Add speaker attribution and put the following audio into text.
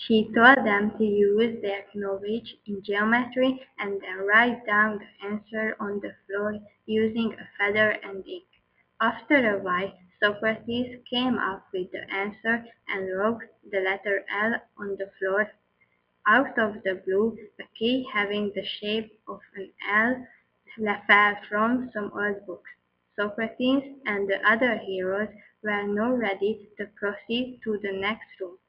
Speaker 1: She told them to use their knowledge in geometry and then write down the answer on the floor using a feather and ink. After a while Socrates came up with the answer and wrote the letter L on the floor. Out of the blue, a key having the shape of an L fell from some old books. Socrates and the other heroes were now ready to proceed to the next room.